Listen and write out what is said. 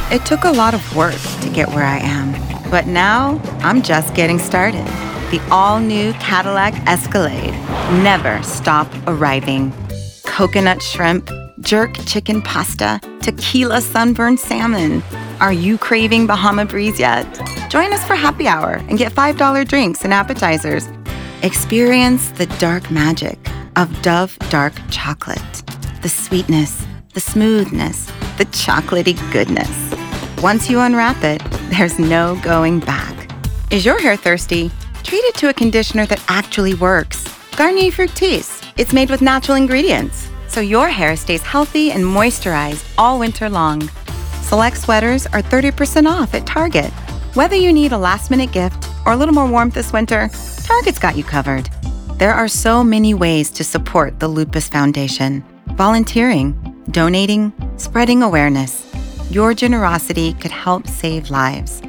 It took a lot of work to get where I am, but now I'm just getting started. The all-new Cadillac Escalade. Never stop arriving. Coconut shrimp, jerk chicken pasta, tequila sunburned salmon. Are you craving Bahama Breeze yet? Join us for happy hour and get $5 drinks and appetizers. Experience the dark magic of Dove Dark Chocolate. The sweetness, the smoothness, the chocolatey goodness. Once you unwrap it, there's no going back. Is your hair thirsty? Treat it to a conditioner that actually works. Garnier Fructis. It's made with natural ingredients, so your hair stays healthy and moisturized all winter long. Select sweaters are 30% off at Target. Whether you need a last-minute gift or a little more warmth this winter, Target's got you covered. There are so many ways to support the Lupus Foundation. Volunteering, donating, spreading awareness. Your generosity could help save lives.